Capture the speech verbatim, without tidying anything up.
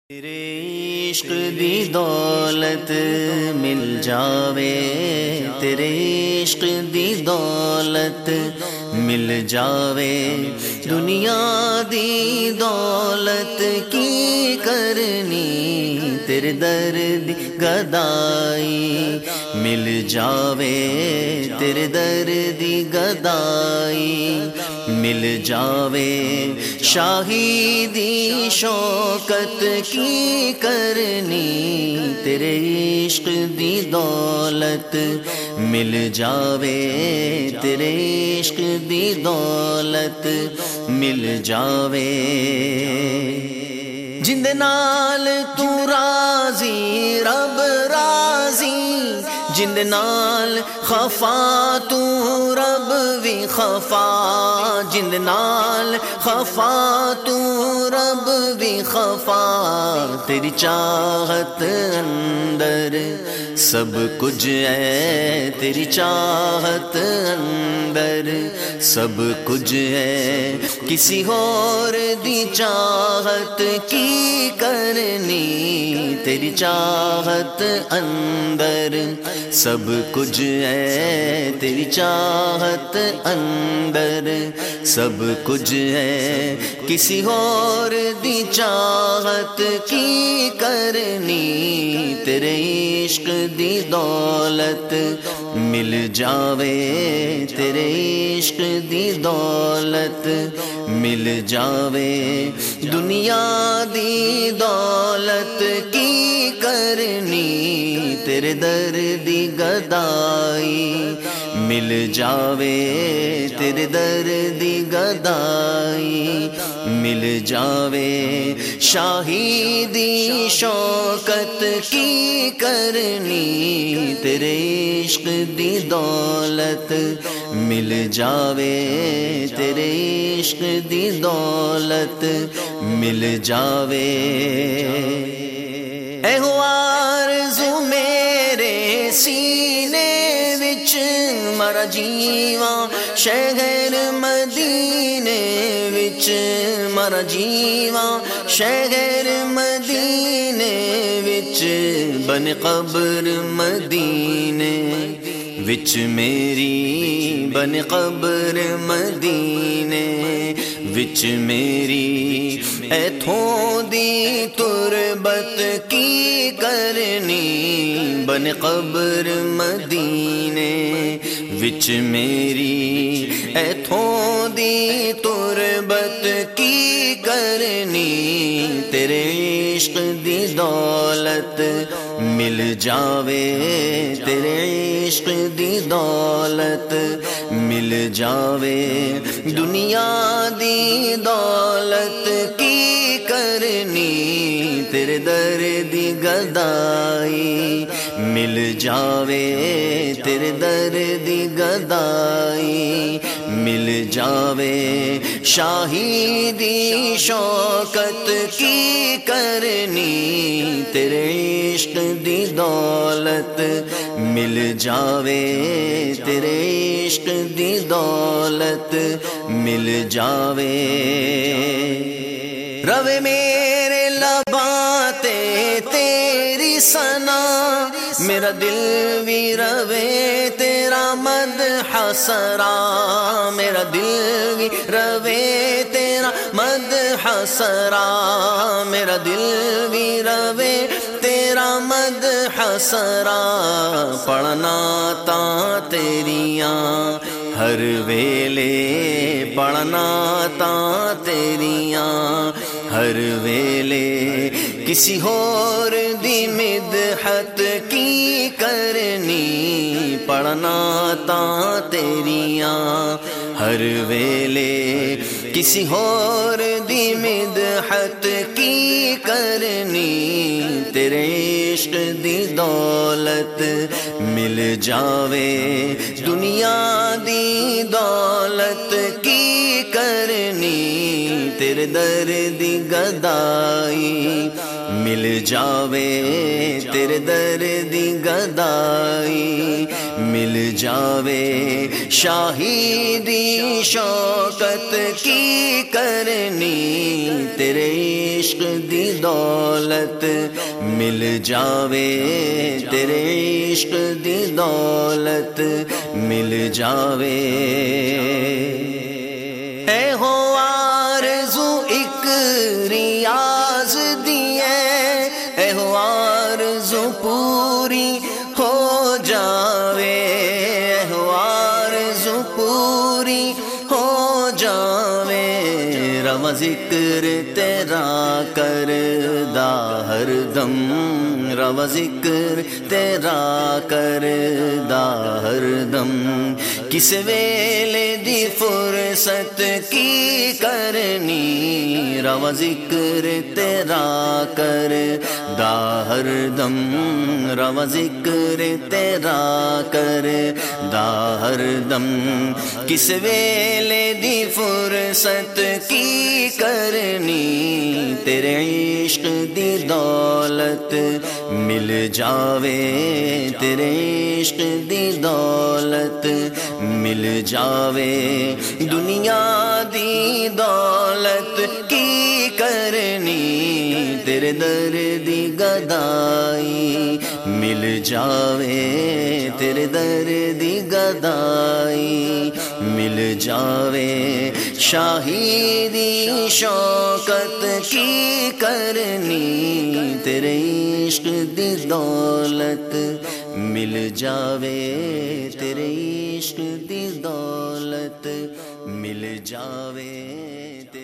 تیرے عشق دی دولت مل جاوے، تیرے عشق دی دولت مل جاوے، دنیا دی دولت کی کرنی، تیرے درد گدائی مل جاوے، تیرے درد گدائی مل جاوے، شاہی دی شوکت کی کرنی، تیرے عشق دی دولت مل جاوے، تیرے عشق دی دولت مل جاوے، جند نال تو راضی رب راضی، جند نال خفا تو رب وی خفا، جند نال خفا تو رب وی خفا، تیری چاہت اندر سب کچھ ہے، تیری چاہت اندر سب کچھ ہے، کسی اور دی چاہت کی کرنی، تیری چاہت اندر سب کچھ ہے، تیری چاہت اندر سب کچھ ہے، کسی اور دی چاہت کی کرنی، تیرے عشق دی دولت مل جاوے، تیرے عشق دی دولت مل جاوے، دنیا دی دولت کی کرنی، تیرے درد گدائی مل جاوے، تیرے درد گدائی مل جاوے، شاہی دی شوکت کی کرنی، تیرے عشق دی دولت مل جاوے، تیرے عشق دی دولت مل جاوے، اے ہو آرزو میرے سینے وچ مرا جیواں شہر مدینے وچ، مرا جیواں شہر مدینے وچ، بن قبر مدینے وچ میری، بن قبر مدینے وچ میری، ایتھوں دی تربت کی کرنی، بن قبر مدینے وچ میری، ایتھوں دی تربت کی کرنی، تیرے عشق دی دولت مل جاوے، تیرے عشق دی دولت مل جاوے، دنیا دی دولت کی کرنی، تیرے درد گدائی مل جاوے، تیرے درد گدائی مل جاوے، شاہی دی شوکت کی کرنی، تیرے عشق دی دولت مل جاوے، تیرے عشق دی دولت مل جاوے، روے میرے لباں تے تیری ثنا، میرا دل بھی روے تیرا مدح سرا، میرا دل بھی روے تیرا مدح سرا، میرا دل بھی روے تیرا مدح سرا، پڑھنا تاں تیریاں ہر ویلے، پڑھنا تاں تیریاں ہر ویلے، کسی اور دی مدحت کی کرنی، پڑھنا تاں تیریاں ہر ویلے، کسی اور دی مدحت کی کرنی، تیرے عشق دی دولت مل جاوے، دنیا دی دولت کی کرنی، تیرے درد گدائی مل جاوے تیرے در دی گدائی، مل جاوے شاہی دی شوکت کی کرنی، تیرے عشق دی دولت مل جاوے، تیرے عشق دی دولت مل جاوے۔ اے ہو آرزو ایک ریاض دیئے، اے ہو آرزو پوری ہو جاوے، اے ہو آرزو پوری ہو جاوے، رواں ذکر تیرا کردا ہر دم، رواں ذکر تیرا کردا ہر دم، کس ویلے دی فرصت کی کرنی، رواں ذکر تیرا کردا ہر دم، رواں ذکر تیرا کردا ہر دم، کس ویلے دی فرصت کی کرنی، تیرے عشق دی دولت مل جاوے، تیرے عشق دی دولت مل جاوے، دنیا دی دولت کی کرنی، تیرے در دی گدائی مل جاوے، تیرے در دی گدائی مل جاوے، شاہی دی شوکت کی کرنی، تیرے عشق دی دولت مل جاوے، تیرے عشق دی دولت مل جاوے۔